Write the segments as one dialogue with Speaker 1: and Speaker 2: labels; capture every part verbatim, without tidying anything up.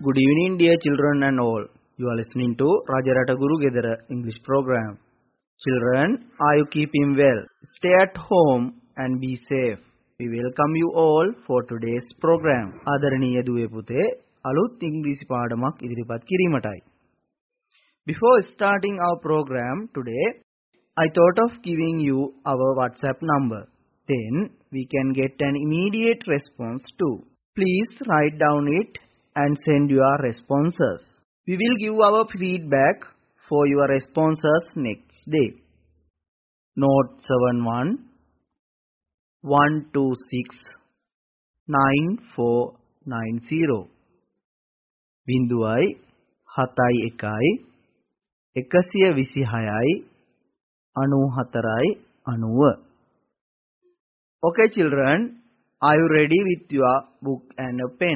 Speaker 1: Good evening, dear children and all. You are listening to Rajarata Guru Gedara English program. Children, are you keeping well? Stay at home and be safe. We welcome you all for today's program. ආදරණීය දුවේ පුතේ, අලුත් ඉංග්‍රීසි පාඩමක් ඉදිරිපත් කිරීමටයි. Before starting our program today, I thought of giving you our WhatsApp number. Then we can get an immediate response too. Please write down it and send your responses. We will give our feedback for your responses next day. Note seven one one two six nine four nine zero. බිංදුවයි හතයි එකයි එකසිය විසිහයයි අනූහතරයි අනූව. Okay children, are you ready with your book and a pen?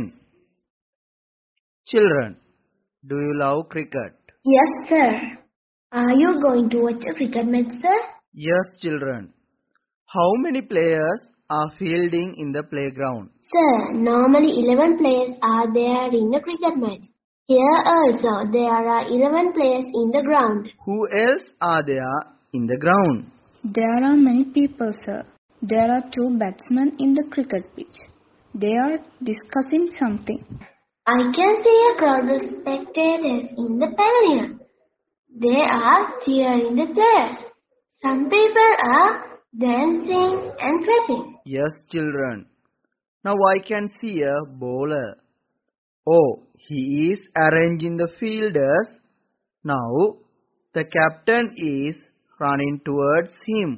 Speaker 1: Children, do you love cricket?
Speaker 2: Yes, sir. Are you going to watch a cricket match, sir?
Speaker 1: Yes, children. How many players are fielding in the playground?
Speaker 2: Sir, normally eleven players are there in a cricket match. Here also there are eleven players in the ground.
Speaker 1: Who else are there in the ground?
Speaker 3: There are many people, sir. There are two batsmen in the cricket pitch. They are discussing something.
Speaker 2: I can see a crowd of spectators in the pavilion. They are cheering the players. Some people are dancing and clapping.
Speaker 1: Yes, children. Now I can see a bowler. Oh, he is arranging the fielders. Now the captain is running towards him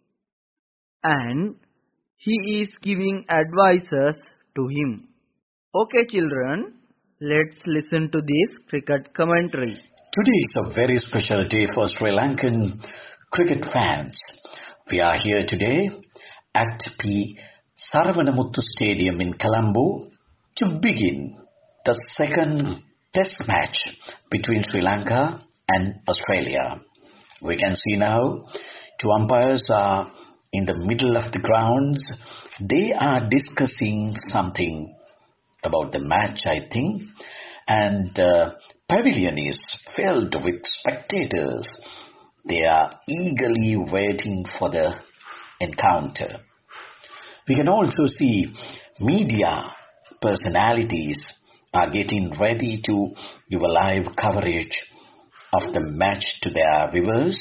Speaker 1: and he is giving advices to him. Okay, children, let's listen to this cricket commentary.
Speaker 4: Today is a very special day for Sri Lankan cricket fans. We are here today at P. Saravanamuttu Stadium in Colombo to begin the second test match between Sri Lanka and Australia. We can see now two umpires are in the middle of the grounds. They are discussing something about the match, I think, and the pavilion is filled with spectators. They are eagerly waiting for the encounter. We can also see media personalities are getting ready to give a live coverage of the match to their viewers.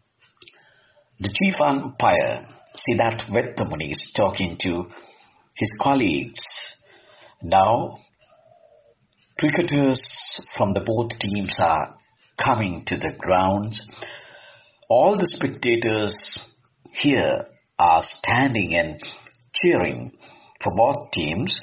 Speaker 4: The chief umpire, Siddharth Vettamuni, is talking to his colleagues. Now, cricketers from the both teams are coming to the grounds. All the spectators here are standing and cheering for both teams.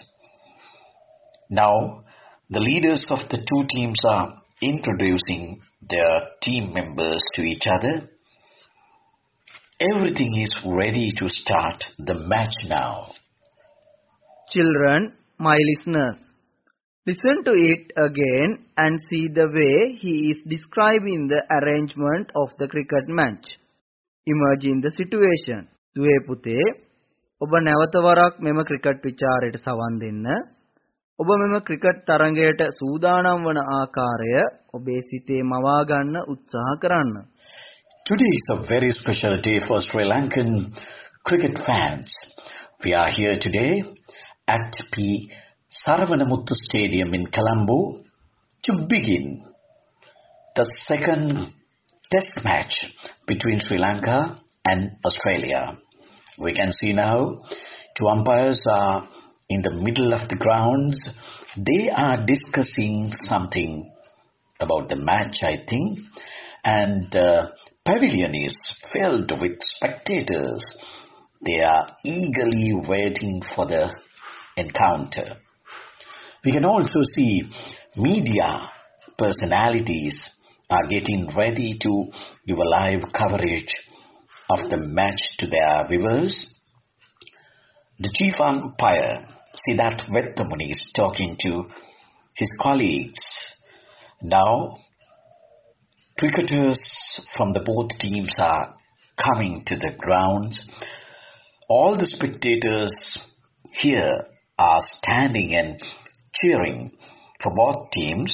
Speaker 4: Now, the leaders of the two teams are introducing their team members to each other. Everything is ready to start the match now.
Speaker 1: Children, my listeners, listen to it again and see the way he is describing the arrangement of the cricket match. Imagine the situation. දුවේ පුතේ, ඔබ නැවත වරක් මෙම cricket විචාරයට සවන් දෙන්න. ඔබ මෙම cricket තරඟයට සූදානම් වන ආකාරය ඔබේ සිතේ මවා ගන්න උත්සාහ කරන්න.
Speaker 4: Today is a very special day for Sri Lankan cricket fans. We are here today at P. Saravanamuttu Stadium in Colombo to begin the second test match between Sri Lanka and Australia. We can see now two umpires are in the middle of the grounds. They are discussing something about the match, I think, and the pavilion is filled with spectators. They are eagerly waiting for the encounter. We can also see media personalities are getting ready to give a live coverage of the match to their viewers. The chief umpire, Siddharth Vettamuni, is talking to his colleagues. Now, cricketers from the both teams are coming to the grounds. All the spectators here are standing and cheering for both teams.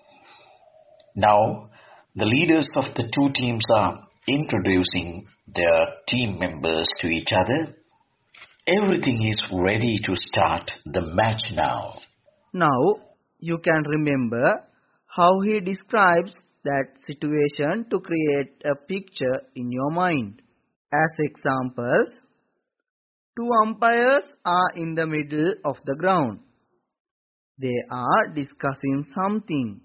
Speaker 4: Now, the leaders of the two teams are introducing their team members to each other. Everything is ready to start the match now.
Speaker 1: Now, you can remember how he describes that situation to create a picture in your mind. As examples, two umpires are in the middle of the ground. They are discussing something.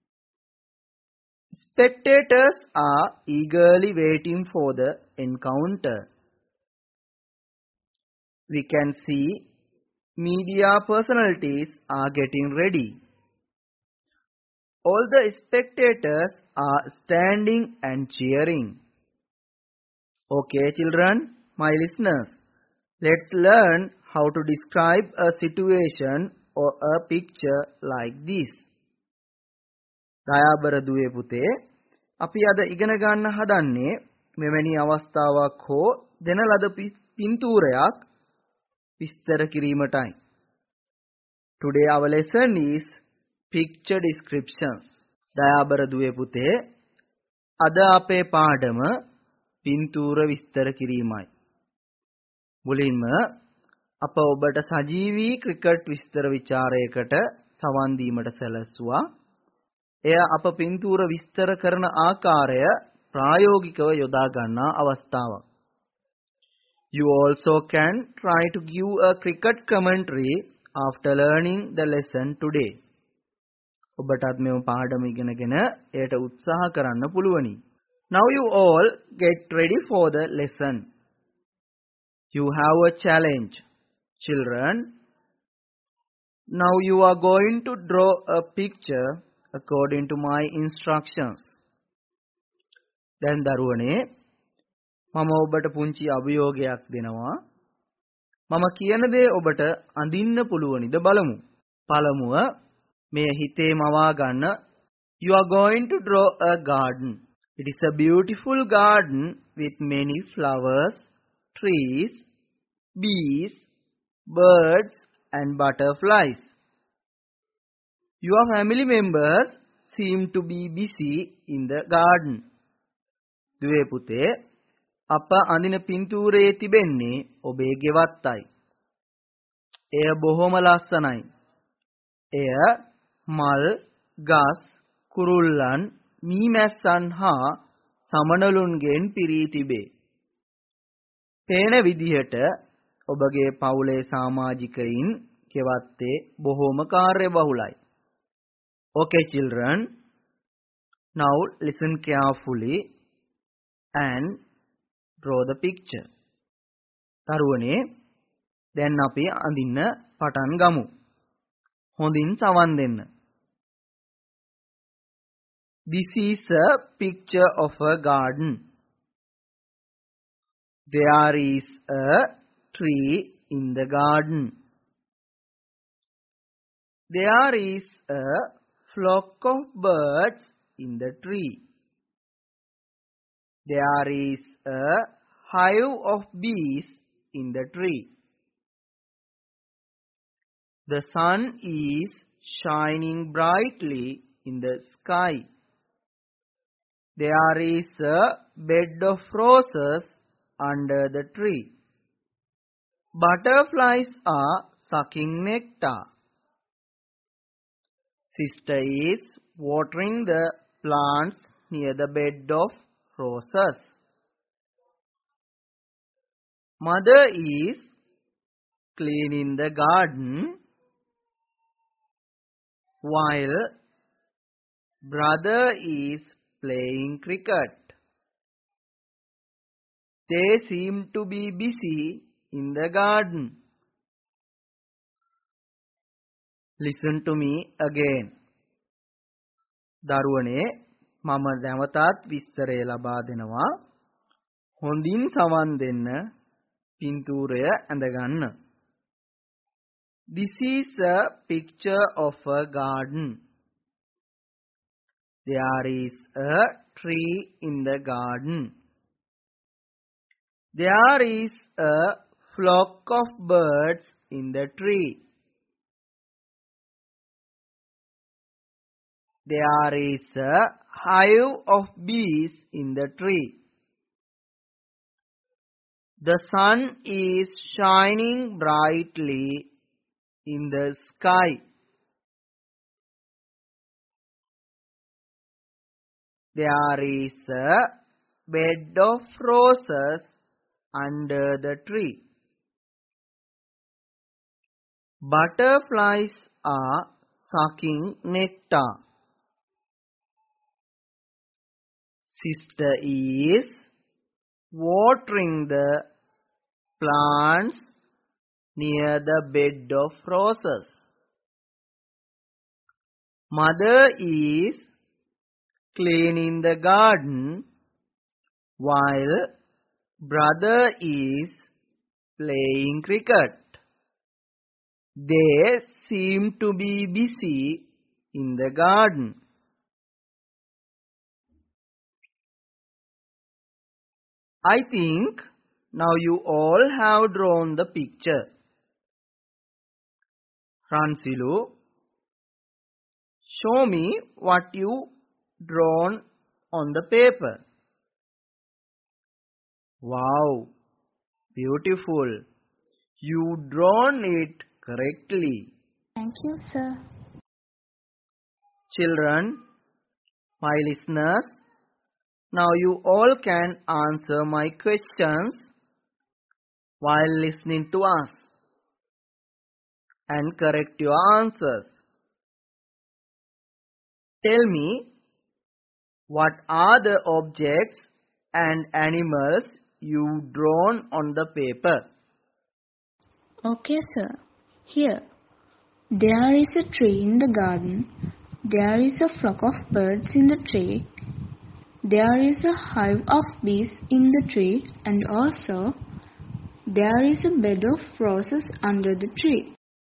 Speaker 1: Spectators are eagerly waiting for the encounter. We can see media personalities are getting ready. All the spectators are standing and cheering. Okay, children, my listeners, let's learn how to describe a situation or a picture like this. දයාබර දුවේ පුතේ, අපි අද ඉගෙන ගන්න හදන්නේ මෙවැනි අවස්ථාවක් හෝ දෙන ලද පින්තූරයක් විස්තර කිරීමටයි. Today our lesson is picture descriptions. දයාබර දුවේ පුතේ, අද අපේ පාඩම පින්තූර විස්තර කිරීමයි. මුලින්ම අප ඔබට සජීවී ක්‍රිකට් විස්තර විචාරයකට සවන් දීමට සැලැස්සුවා. එය අප පින්තූර විස්තර කරන ආකාරය ප්‍රායෝගිකව යොදා ගන්නා අවස්ථාවක්. You also can try to give a cricket commentary after learning the lesson today. ඔබටත් මෙව පාඩම ඉගෙනගෙන එයට උත්සාහ කරන්න පුළුවනි. Now you all get ready for the lesson. You have a challenge, children. Now you are going to draw a picture according to my instructions. දැන් දරුවනේ, මම ඔබට පුංචි අභියෝගයක් දෙනවා. මම කියන දේ ඔබට අඳින්න පුළුවනිද බලමු. පළමුව මේ හිතේ මවා ගන්න. You are going to draw a garden. It is a beautiful garden with many flowers, trees, bees, birds and butterflies. Your family members seem to be busy in the garden. දුවේ පුතේ, අප අඳින පින්තූරයේ තිබෙන්නේ ඔබේ ගෙවත්තයි. එය බොහොම ලස්සනයි. එය මල්, ගස්, කුරුල්ලන්, මීමැස්සන් හා සමනලුන්ගෙන් පිරී තිබේ. පේන විදිහට ඔබගේ පවුලේ සමාජිකයින් ගෙවත්තේ බොහොම කාර්යබහුලයි. Okay, children, now listen carefully and draw the picture. තරුවනේ, දැන් අපි අඳින්න පටන් ගමු. හොඳින් සවන් දෙන්න. This is a picture of a garden. There is a tree in the garden. There is a flock of birds in the tree. There is a hive of bees in the tree. The sun is shining brightly in the sky. There is a bed of roses under the tree. Butterflies are sucking nectar. Sister is watering the plants near the bed of roses. Mother is cleaning the garden while brother is playing cricket. They seem to be busy in the garden. Listen to me again. දරුවනේ, මම නැවතත් විස්තරය ලබා දෙනවා. හොඳින් සවන් දෙන්න, පින්තූරය ඇඳගන්න. This is a picture of a garden. There is a tree in the garden. There is a flock of birds in the tree. There is a hive of bees in the tree. The sun is shining brightly in the sky. There is a bed of roses under the tree. Butterflies are sucking nectar. Sister is watering the plants near the bed of roses. Mother is cleaning the garden while brother is playing cricket. They seem to be busy in the garden. I think now you all have drawn the picture. Ransilu, show me what you drawn on the paper. Wow, beautiful. You drawn it correctly.
Speaker 3: Thank you, sir.
Speaker 1: Children, my listeners, now you all can answer my questions while listening to us and correct your answers. Tell me, what are the objects and animals you drawn on the paper?
Speaker 3: Okay, sir. Here. There is a tree in the garden. There is a flock of birds in the tree. There is a hive of bees in the tree, and also there is a bed of roses under the tree.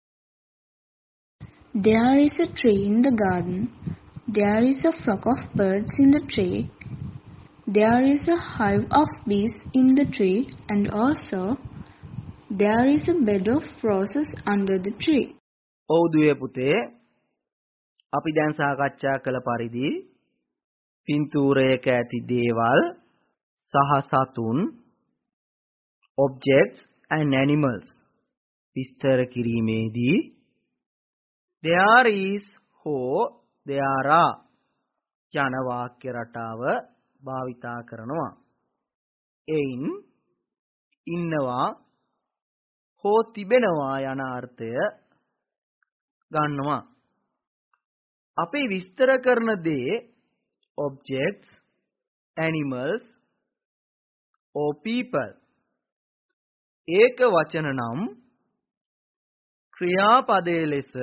Speaker 3: There is a tree in the garden. There is a flock of birds in the tree. There is a hive of bees in the tree, and also there is a bed of roses under the tree.
Speaker 1: ඔව් දුවේ පුතේ, අපි දැන් සාකච්ඡා කළ පරිදි පින්තූරයක ඇති දේවල් සහ සතුන්, objects and animals විස්තර කිරීමේදී there is හෝ there are යන වාක්‍ය රටාව භාවිතා කරනවා. එයින් ඉන්නවා හෝ තිබෙනවා යන අර්ථය ගන්නවා. අපි විස්තර කරන දේ objects, animals or people. ඒක වචන නම් ක්‍රියාපදයේ ලෙස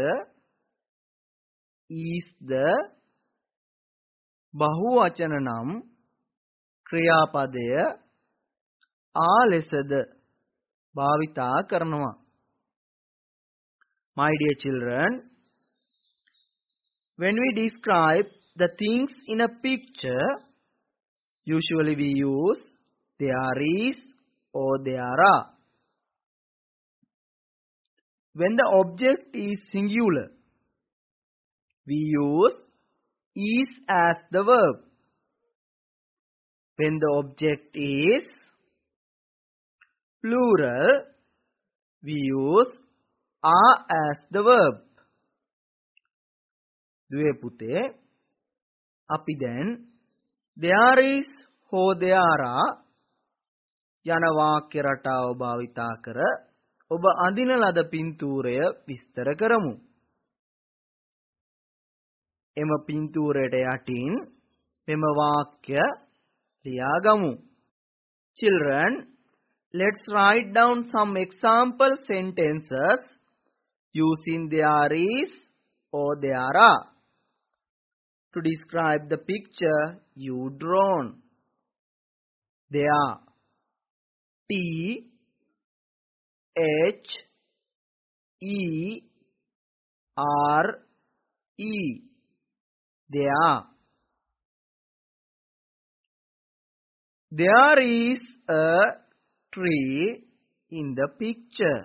Speaker 1: is the, බහු වචන නම් ක්‍රියාපදය ආ ලෙසද භාවිතා කරනවා. My dear children, when we describe the things in a picture, usually we use there is or there are. When the object is singular, we use is as the verb. When the object is plural, we use are as the verb. දුවේ පුතේ, අපි දැන් there is හෝ there are යන වාක්‍ය රටාව භාවිතා කර ඔබ අඳින ලද පින්තූරය විස්තර කරමු. එම පින්තූරයට යටින් මෙම වාක්‍ය ලියාගමු. Children, let's write down some example sentences using there is or there are to describe the picture you drawn. There, T H E R E, there. There is a tree in the picture.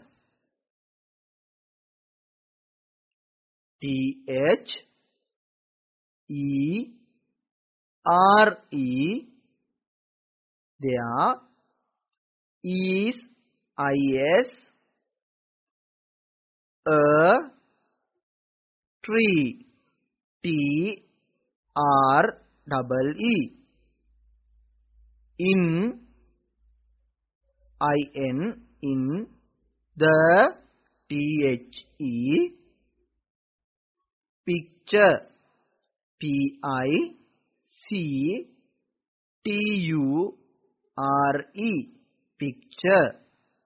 Speaker 1: T H E R E. There is I S a tree. T R double E. In I N in the T H E picture. P I C T U R E picture.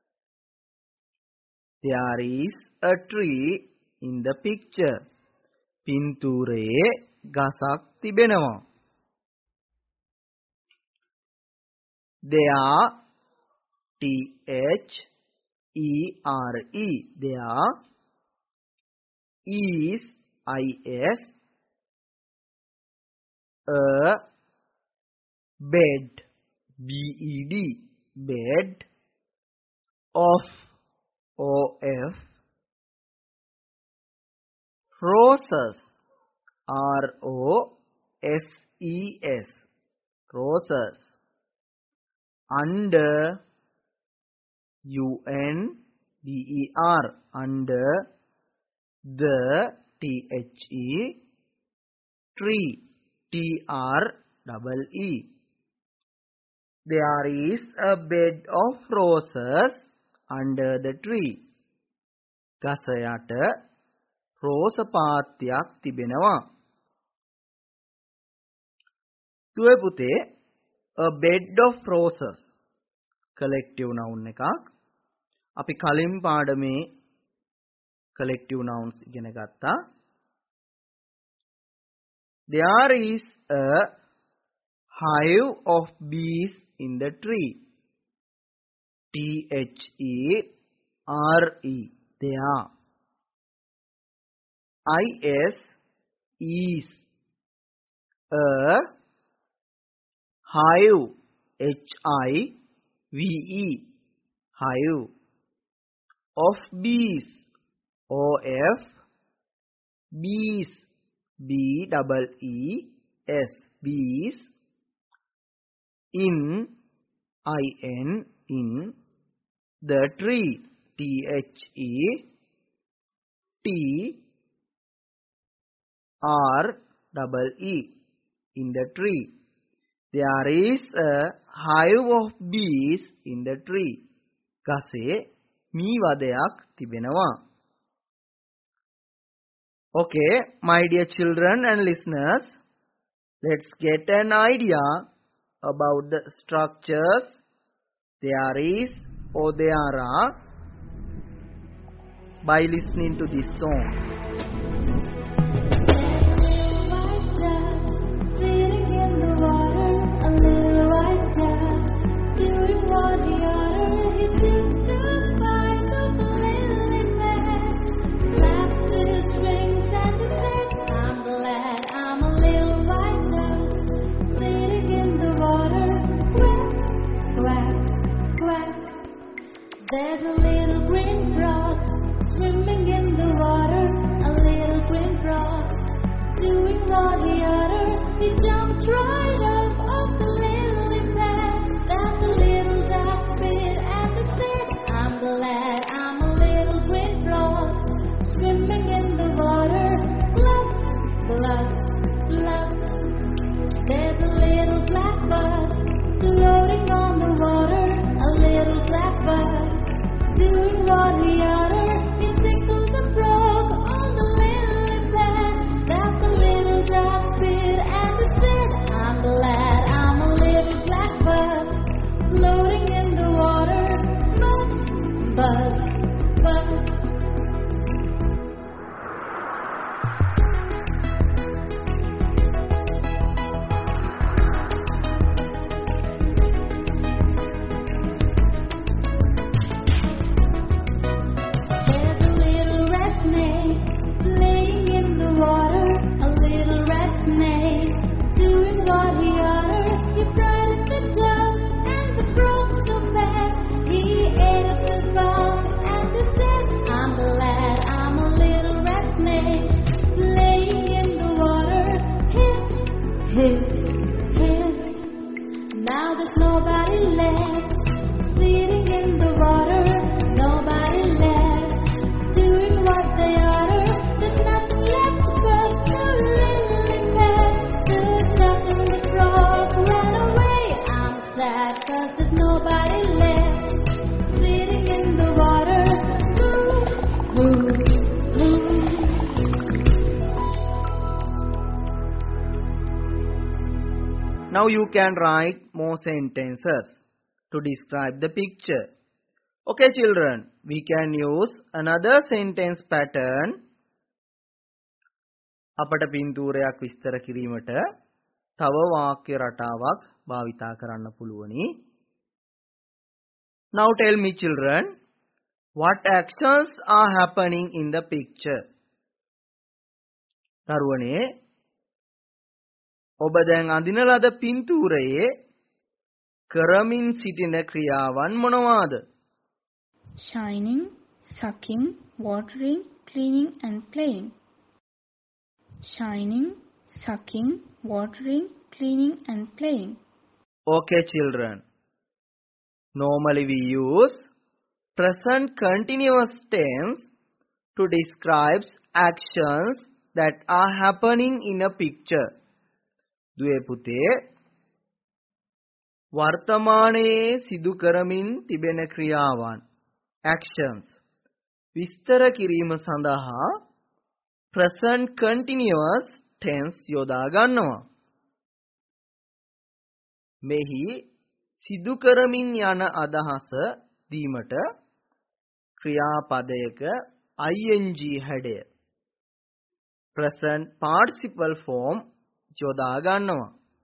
Speaker 1: There is a tree in the picture. පින්තූරයේ ගසක් තිබෙනවා. There T H E R E there is I S a bed B E D bed of O F roses R O S E S roses under U N D E R under the T H E tree T R double E. There is a bed of roses under the tree. ගස යට රෝස පාත්‍යයක් තිබෙනවා. දුවේ පුතේ a bed of roses collective noun එකක්. අපි කලින් පාඩමේ collective nouns ඉගෙන ගත්තා. There is a hive of bees in the tree. T H E R E there. I S is a hive H I V E hive of bees O F bees B double E S bees in I N in the tree T H E T R double E in the tree. There is a hive of bees in the tree. ගසේ මී වදයක් තිබෙනවා. Okay, my dear children and listeners, let's get an idea about the structures there is or there are by listening to this song.
Speaker 5: There's a little green frog swimming in the water, a little green frog doing what the other. He jumped right up off the lily pad that the little duck bit, and he said, I'm glad I'm a little green frog swimming in the water. Glug, glug, glug. There's a little blackbird floating on the water, a little blackbird doing what he oughter. He tickled the frog on the lily pad that the little duck bit, and he said, I'm glad hiss, hiss. Now there's nobody left sitting in the water. Nobody left doing what they oughter. There's nothing left but the lily pad. Stood up and the frog ran away. I'm sad 'cause there's nobody left sitting in the water. Ooh, ooh, ooh.
Speaker 1: Now you can write more sentences to describe the picture. Okay children, we can use another sentence pattern. අපට පින්තූරයක් විස්තර කිරීමට තව වාක්‍ය රටාවක් භාවිතා කරන්න පුළුවනි. Now tell me children, what actions are happening in the picture? දරුවනේ, ඔබ දැන් අඳින ලද පින්තූරයේ කරමින් සිටින ක්‍රියාවන් මොනවාද?
Speaker 3: Shining, sucking, watering, cleaning and playing. Shining, sucking, watering, cleaning and playing.
Speaker 1: Okay children. Normally we use present continuous tense to describe actions that are happening in a picture. දුවේ පුතේ, වර්තමානයේ සිදු කරමින් තිබෙන ක්‍රියාවන් actions විස්තර කිරීම සඳහා present continuous tense යොදා ගන්නවා. මෙහි සිදු කරමින් යන අදහස දීමට ක්‍රියාපදයක ing හැඩය present participle form යොදා ගන්නවා.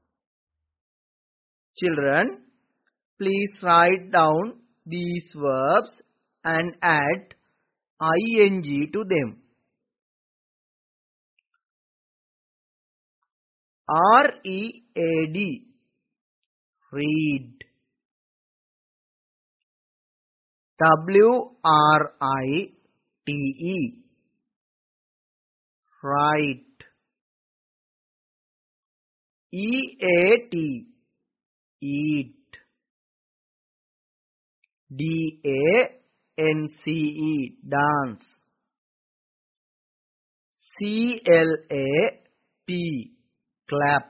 Speaker 1: Children, please write down these verbs and add ing to them. R E A D, read. W R I T E, write. E A T, eat. D A N C E, dance. C L A P, clap.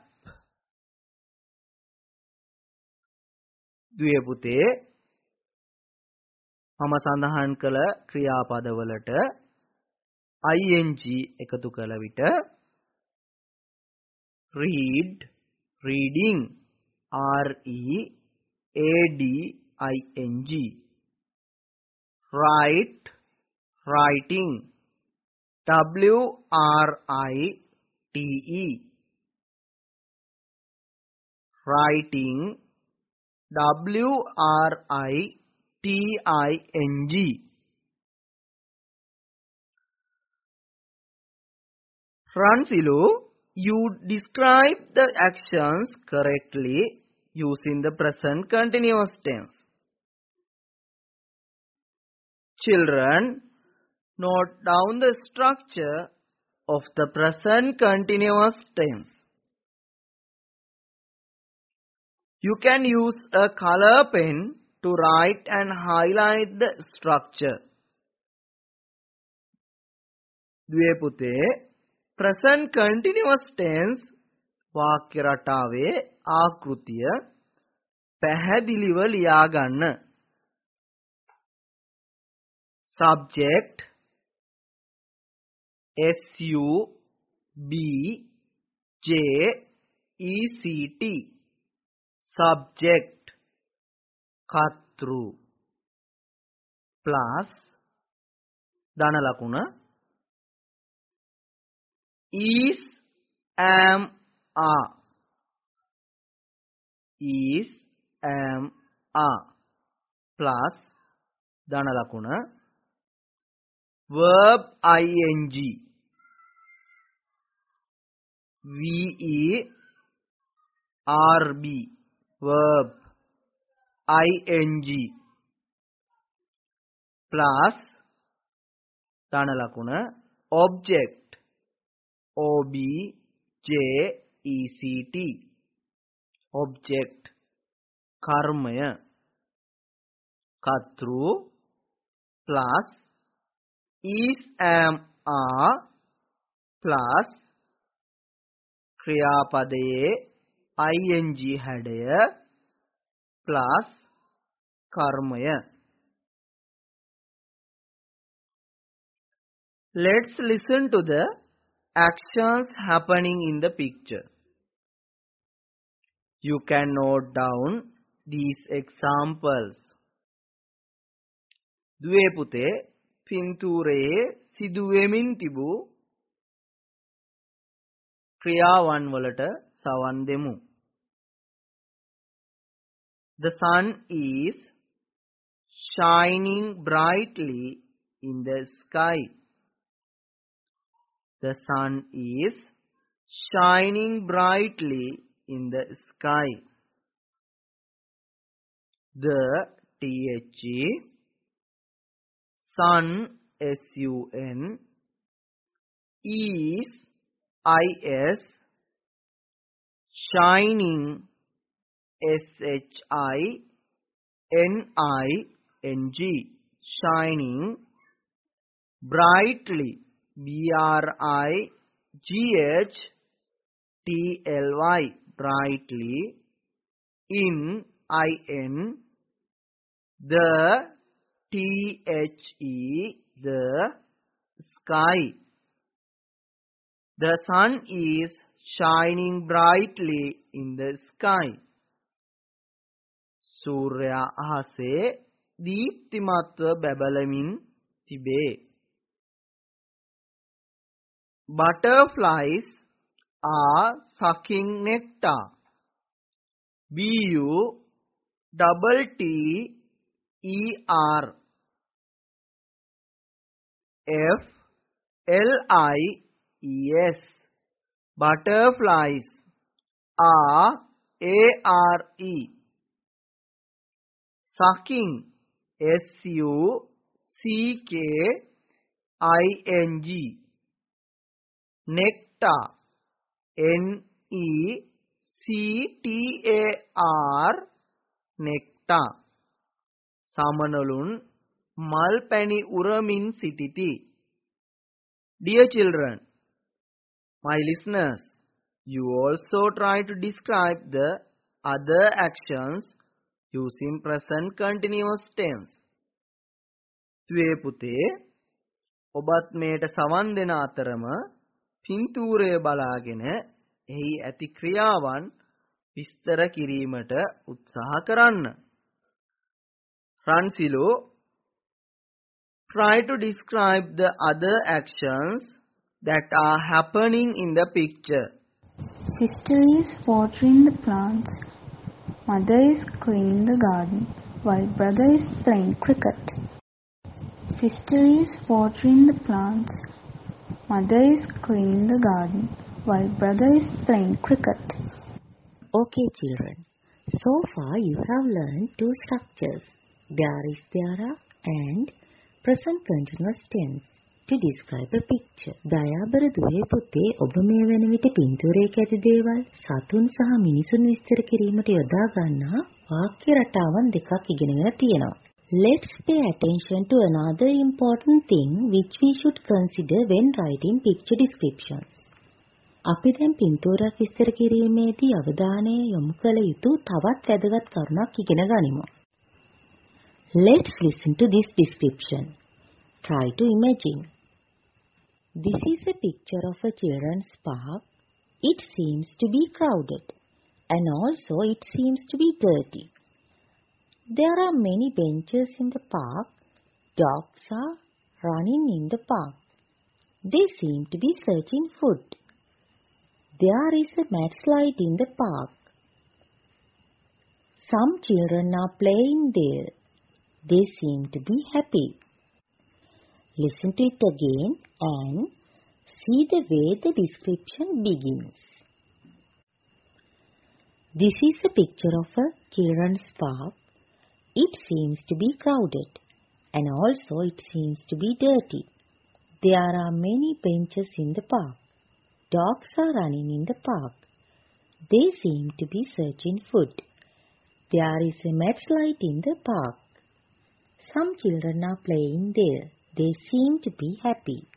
Speaker 1: දුවේ පුතේ, මම සඳහන් කළ ක්‍රියාපදවලට ing එකතු කළ විට read, reading, R E A D I N G. Write, writing, W R I T E. Writing, W R I T I N G. Ransilu, you describe the actions correctly using the present continuous tense. Children, note down the structure of the present continuous tense. You can use a color pen to write and highlight the structure. දුවේ පුතේ, present continuous tense වාක්‍ය රටාවේ ආකෘතිය පැහැදිලිව ලියා ගන්න. Subject S U B J E C T, subject කර්තෘ plus ධන ලකුණ is, am, are. Is, am, are plus ධන ලකුණ verb ing, ve, rb, verb ing plus ධන ලකුණ object ob, j, E C T. Object karmaya. Katru plus is, am, are plus ක්‍රියාපදයේ ing හැඩය plus කර්මය. Let's listen to the actions happening in the picture. You can note down these examples. දුවේ පුතේ පින්තූරයේ සිදුවෙමින් තිබූ ක්‍රියාවන් වලට සවන් දෙමු. The sun is shining brightly in the sky. The sun is shining brightly in the sky. The the sun, S U N, is, I S, shining, S H I N I N G, shining, brightly, B R I G H T L Y, brightly, in, I N, the, T H E, the sky. The sun is shining brightly in the sky. සූර්යයා අහසේ දීප්තිමත්ව බැබලමින් තිබේ. Butterflies are sucking nectar. B U double T E R F L I E S. Butterflies are A R E. Sucking, S U C K I N G. Nectar, N E C T A R, nectar. Samanalun mal pani uramin sititi. Dear children, my listeners, you also try to describe the other actions using present continuous tense. දුවේ පුතේ ඔබත් මේට සවන් දෙන අතරම පින්තූරය බලාගෙන එහි ඇති ක්‍රියාවන් විස්තර කිරීමට උත්සාහ කරන්න. Ransilo, try to describe the other actions that are happening in the picture.
Speaker 3: Sister is watering the plants. Mother is cleaning the garden while brother is playing cricket. Sister is watering the plants. Mother is cleaning the garden while brother is playing cricket.
Speaker 6: Okay, children. So far you have learned two structures. There is, there are and present continuous tense to describe a picture. දයාබර දුවේ පුතේ ඔබ මේ වෙන විට පින්තූරයක ඇති දේවල් සතුන් සහ මිනිසුන් විස්තර කිරීමට යොදා ගන්නා වාක්‍ය රටාවන් දෙකක් ඉගෙනගෙන තියෙනවා. Let's pay attention to another important thing which we should consider when writing picture descriptions. අපි දැන් පින්තූරයක් විස්තර කිරීමේදී අවධානය යොමු කළ යුතු තවත් වැදගත් කරුණක් ඉගෙන ගනිමු. Let's listen to this description. Try to imagine. This is a picture of a children's park. It seems to be crowded and also it seems to be dirty. There are many benches in the park. Dogs are running in the park. They seem to be searching food. There is a mudslide in the park. Some children are playing there. They seem to be happy. Listen to it again and see the way the description begins. This is a picture of a children's park. It seems to be crowded and also it seems to be dirty. There are many benches in the park. Dogs are running in the park. They seem to be searching food. There is a match light in the park. Some children are playing there. They seem to be happy.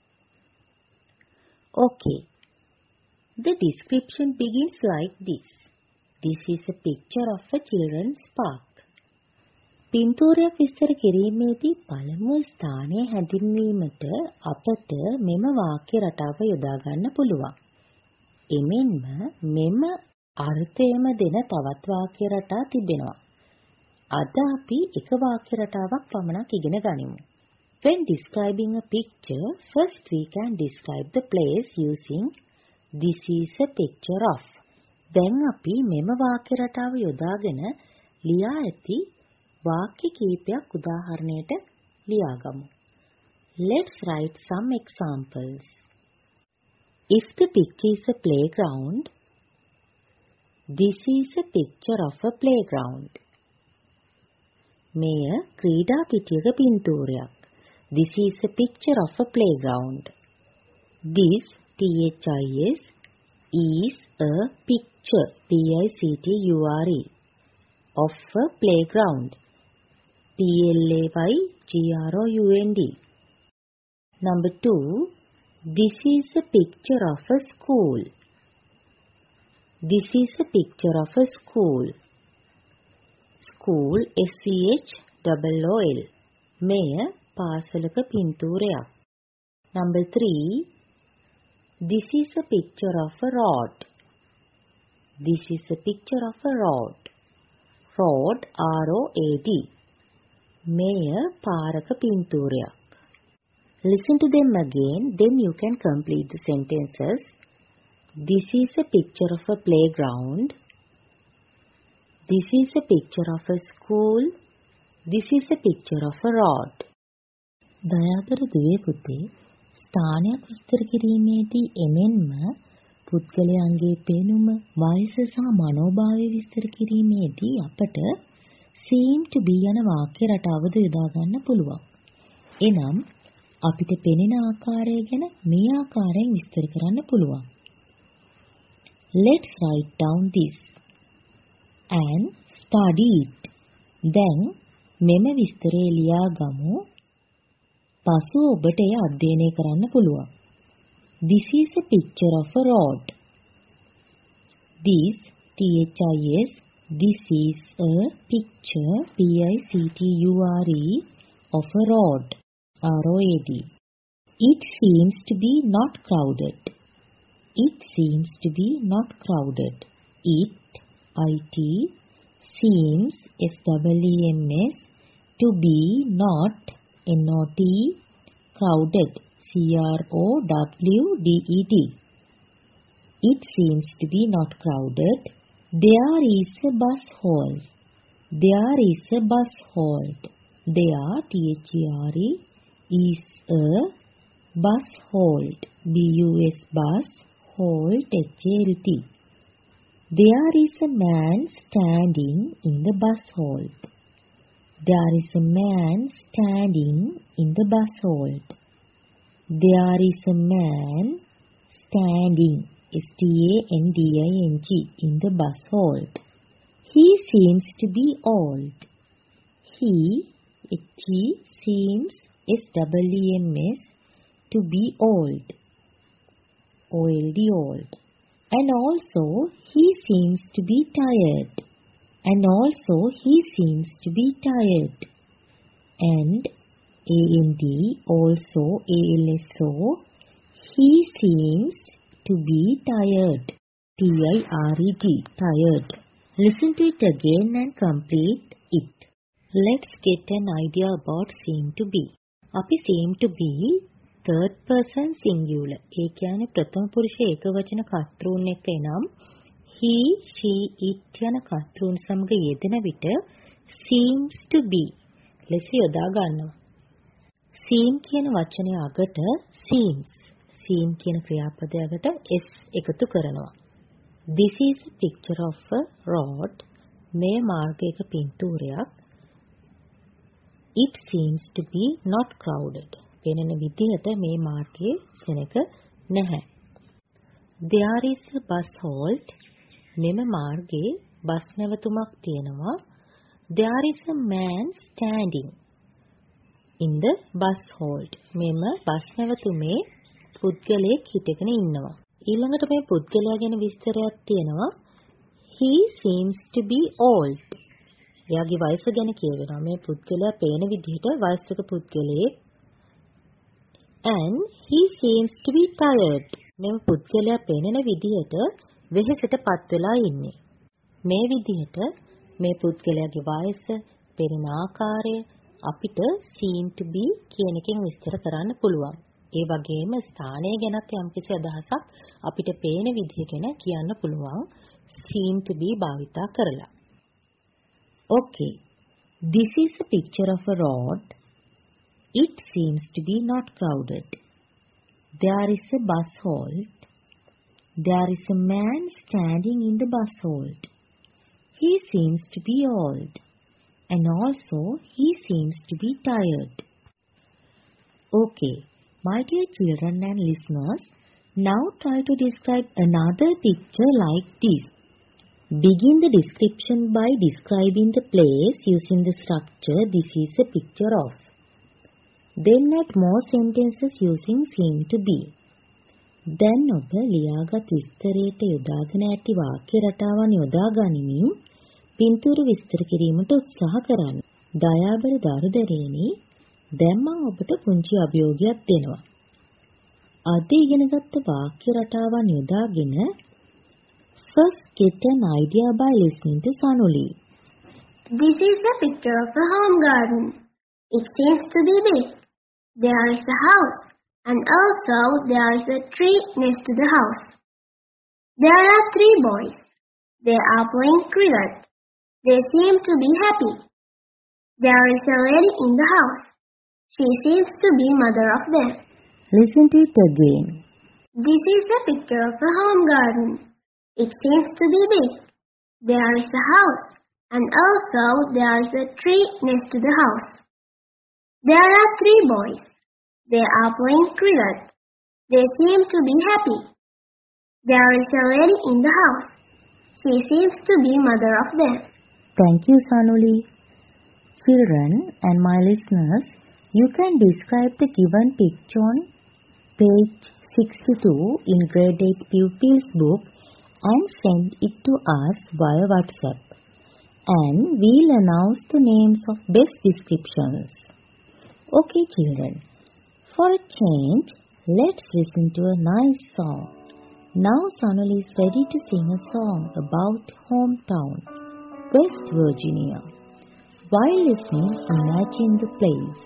Speaker 6: Okay. The description begins like this. This is a picture of a children's park. පින්තූරයක් විස්තර කිරීමේදී පළමුව ස්ථානය හැඳින්වීමට අපට මෙම වාක්‍ය රටාව යොදා ගන්න පුළුවන්. එමෙන්ම මෙම අර්ථයම දෙන තවත් වාක්‍ය රටා තිබෙනවා. අද අපි එක වාක්‍ය රටාවක් පමණක් ඉගෙන ගනිමු. When describing a picture, first we can describe the place using this is a picture of. දැන් අපි මෙම වාක්‍ය රටාව යොදාගෙන ලියා ඇති වාක්‍ය කීපයක් උදාහරණයට ලියාගමු. Let's write some examples. If the picture is a playground, this is a picture of a playground. මෙය ක්‍රීඩා පිටියක පින්තූරයක්. This is a picture of a playground. This, T H I S, is a picture, P I C T U R E, of a playground, P L A Y G R O U N D. Number two, this is a picture of a school. This is a picture of a school. School, S C H O O L. මෙය පාසලක පින්තූරයක්. Number three, this is a picture of a road. This is a picture of a road. Road, R O A D. මෙය පාරක පින්තූරයක්. Listen to them again, then you can complete the sentences. This is a picture of a playground. This is a picture of a school. This is a picture of a road. දයාකර දුවේ පුතේ, ස්ථානයක් විස්තර කිරීමේදී එමෙන්ම පුද්ගලයන්ගේ පෙනුම, වයස සහ මනෝභාවය විස්තර කිරීමේදී අපට seem to be යන වාක්‍ය රටාවද යොදා ගන්න පුළුවන්. එනම් අපිට පෙනෙන ආකාරය ගැන මේ ආකාරයෙන් විස්තර කරන්න පුළුවන්. Let's write down this and study it. දැන් මෙම විස්තරය ලියා ගමු. පසුව ඔබට එය අධ්‍යයනය කරන්න පුළුවන්. This is a picture of a road. This, T H I S, this is a picture, P I C T U R E, of a road, R O A D. It seems to be not crowded. It seems to be not crowded. It, I T, seems, S E E M S, to be not, N O T, crowded, C R O W D E D. It seems to be not crowded. There is a bus halt. There is a bus halt. There, T H E R E, is a bus halt, B U S bus, halt, H A L T. There is a man standing in the bus halt. There is a man standing in the bus halt. There is a man standing, S T A N D I N G, in the bus halt. He seems to be old. He, H E, seems, S E E M S, to be old, O L D, old. And also, he seems to be tired. And also, he seems to be tired. And, A N D, also, A L S O, he seems to be tired. T I R E D, tired. Listen to it again and complete it. Let's get an idea about seem to be. අපි seem to be third person singular. ඒ කියන්නේ ප්‍රථම පුරුෂ ඒකවචන කර්තෘන් එක්ක එනම් he, she, it යන කර්තෘන් සමග යෙදෙන විට seems to be ලෙස යොදා ගන්නවා. seem කියන වචනය අගට seems, seem කියන ක්‍රියාපදයකට s එකතු කරනවා. This is a picture of a road. මේ මාර්ගයක පින්තූරයක්. It seems to be not crowded. පෙනෙන විදිහට මේ මාර්ගයේ සෙනඟ නැහැ. There is a bus halt. මෙම මාර්ගයේ බස් නැවතුමක් තියෙනවා. There is a man standing in the bus halt. මෙම බස් නැවතුමේ පුද්ගලයෙක් හිටගෙන ඉන්නවා. ඊළඟට මේ පුද්ගලයා ගැන විස්තරයක් තියෙනවා. He seems to be old. එයාගේ වයස ගැන කියවෙනවා. මේ පුද්ගලයා පේන විදිහට වයස්ක පුද්ගලයෙක්. And he seems to be tired. මේ පුද්ගලයා පේනන විදිහට වෙහෙසටපත් වෙලා ඉන්නේ. මේ විදිහට මේ පුද්ගලයාගේ වයස, පෙනෙන ආකාරය අපිට seem to be කියන එකෙන් විස්තර කරන්න පුළුවන්. ඒ වගේම ස්ථානය ගැනත් යම්කිසි අදහසක් අපිට පේන විදිහ ගැන කියන්න පුළුවන් seem to be භාවිතා කරලා. Okay, this is a picture of a road. It seems to be not crowded. There is a bus halt. There is a man standing in the bus halt. He seems to be old, and also he seems to be tired. Okay, my dear children and listeners, now try to describe another picture like this. Begin the description by describing the place using the structure "this is a picture of." Then add more sentences using seem to be. දැන් ඔබ ලියාගත් විස්තරයට යොදාගෙන ඇති වාක්‍ය රටාවන් යොදා ගනිමින් පින්තූර විස්තර කිරීමට උත්සාහ කරන්න. දයාබර දරුදරේනි, දැන් මම ඔබට පුංචි අභියෝගයක් දෙනවා. අද ඉගෙනගත්ත වාක්‍ය රටාවන් යොදාගෙන first get an idea by listening to Sanuli.
Speaker 2: This is a picture of a home garden. It seems to be big. There is a house, and also there is a tree next to the house. There are three boys. They are playing cricket. They seem to be happy. There is a lady in the house. She seems to be mother of them.
Speaker 6: Listen to it again.
Speaker 2: This is a picture of a home garden. It seems to be big. There is a house, and also there is a tree next to the house. There are three boys. They are playing cricket. They seem to be happy. There is a lady in the house. She seems to be mother of them.
Speaker 6: Thank you, Sanuli. Children and my listeners, you can describe the given picture on page sixty-two in grade eight pupils book and send it to us via WhatsApp. And we'll announce the names of best descriptions. Okay, children. For a change, let's listen to a nice song. Now Sanuli is ready to sing a song about hometown, West Virginia. While listening, imagine the place.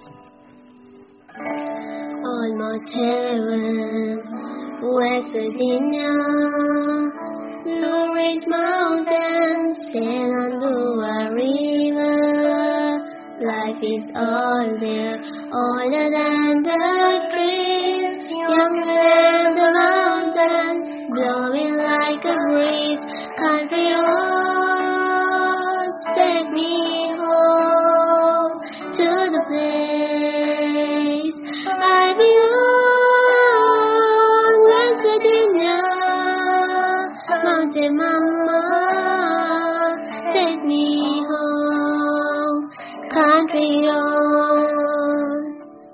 Speaker 2: Almost heaven, West Virginia. Blue Ridge Mountains, Shenandoah River. Life is all there, older than the trees, younger than the mountains, blowing like a breeze. Country roads take me home to the place I belong. West Virginia, Mountain Mama, take me home. Country roads,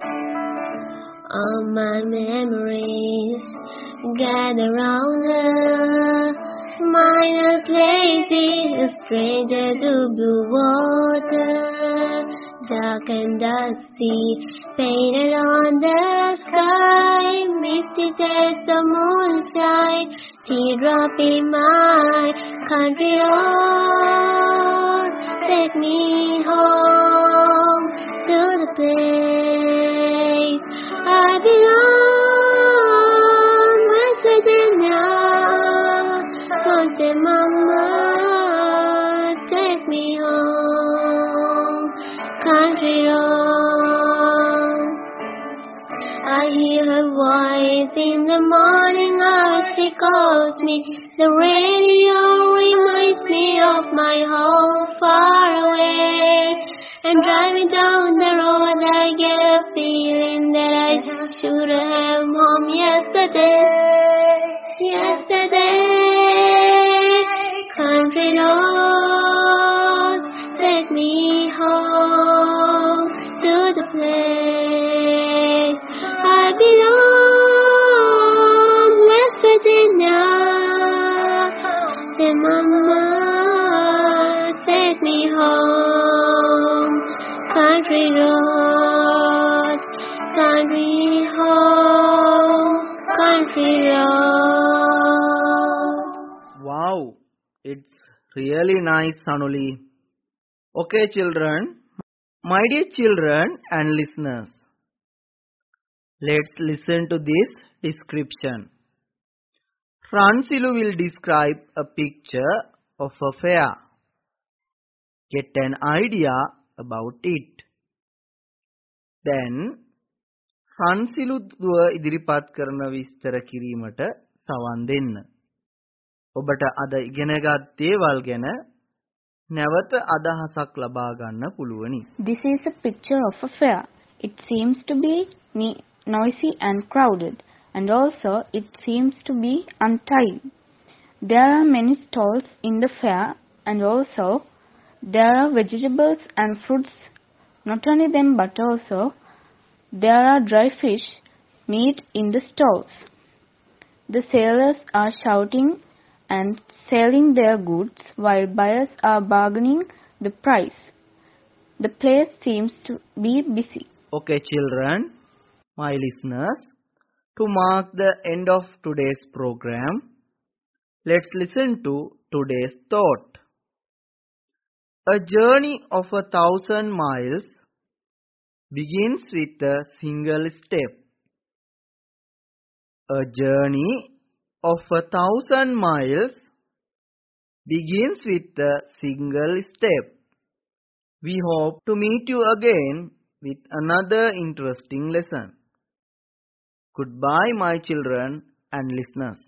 Speaker 2: all my memories gather round her. Minus lazy, a stranger to blue water, dark and dusty, painted on the sky. Misty taste of moonshine, teardrop in my country road. Take me home to the place I belong. West Virginia, Mountain Mama, take me home. Country road, I hear her voice in the morning as she calls me. The radio reminds me of my home far away. And driving down the road, I get a feeling that I should have home yesterday. Yesterday, Mama, take me home. Country roads, country home, country roads.
Speaker 1: Wow, it's really nice, Sanuli. Okay, children, my dear children and listeners, let's listen to this description. Ransilu will describe a picture of a fair. Get an idea about it. Then, Ransilu දුව ඉදිරිපත් කරන විස්තර කිරීමට සවන් දෙන්න. ඔබට අද ඉගෙනගත් දේවල් ගැන නැවත අදහසක් ලබා ගන්න පුළුවනි.
Speaker 3: This is a picture of a fair. It seems to be ne- noisy and crowded, and also it seems to be untidy. There are many stalls in the fair, and also there are vegetables and fruits. Not only them, but also there are dry fish, meat in the stalls. The sailors are shouting and selling their goods while buyers are bargaining the price. The place seems to be busy.
Speaker 1: Okay, children, my listeners, to mark the end of today's program, let's listen to today's thought. A journey of a thousand miles begins with a single step. A journey of a thousand miles begins with a single step. We hope to meet you again with another interesting lesson. Goodbye, my children and listeners.